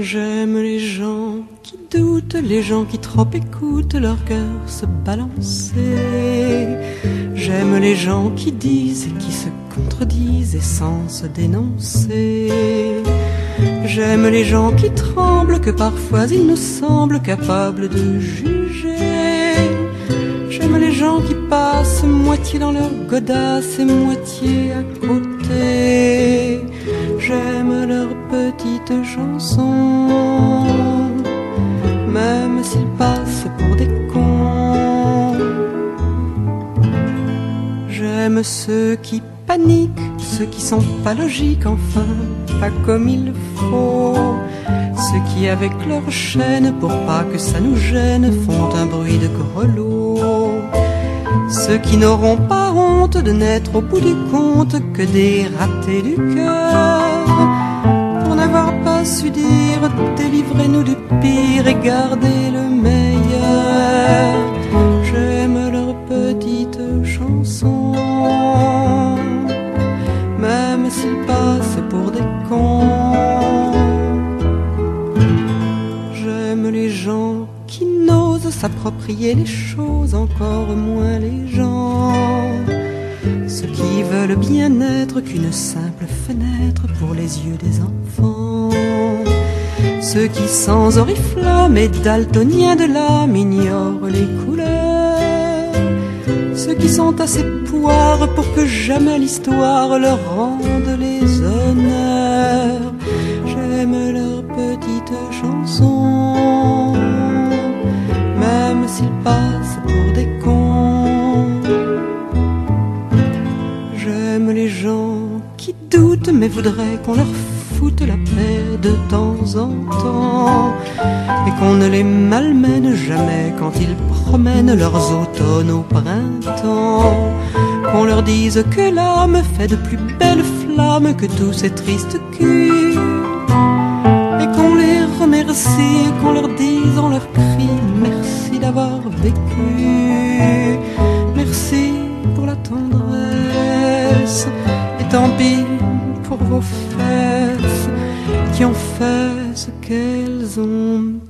J'aime les gens qui doutent, les gens qui trop écoutent leur cœur se balancer. J'aime les gens qui disent et qui se contredisent et sans se dénoncer. J'aime les gens qui tremblent, que parfois ils nous semblent capables de juger. J'aime les gens qui passent moitié dans leur godasse et moitié à côté. J'aime leurs petites chansons, même s'ils passent pour des cons. J'aime ceux qui paniquent, ceux qui sont pas logiques, enfin, pas comme il faut. Ceux qui avec leur chaîne, pour pas que ça nous gêne, font un bruit de grelot. Ceux qui n'auront pas honte de n'être au bout du compte que des ratés du cœur, pour n'avoir pas su dire délivrez-nous du pire et gardez le meilleur. J'aime leurs petites chansons, même s'ils passent pour des cons. J'aime les gens qui n'osent s'approprier les choses, encore moins les gens. Ceux qui veulent bien être qu'une simple fenêtre pour les yeux des enfants. Ceux qui sans oriflamme et daltoniens de l'âme ignorent les couleurs. Ceux qui sont assez poires pour que jamais l'histoire leur rende les honneurs. J'aime leurs petites chansons, même s'ils passent pour des cons. J'aime les gens qui doutent mais voudraient qu'on leur foute la paix de temps en temps, et qu'on ne les malmène jamais quand ils promènent leurs automnes au printemps. Qu'on leur dise que l'âme fait de plus belles flammes que tous ces tristes culs, et qu'on les remercie, qu'on leur dise, on leur crie merci d'avoir vécu. Merci pour la tendresse, et tant pis pour vos fesses qui ont fait ce qu'elles ont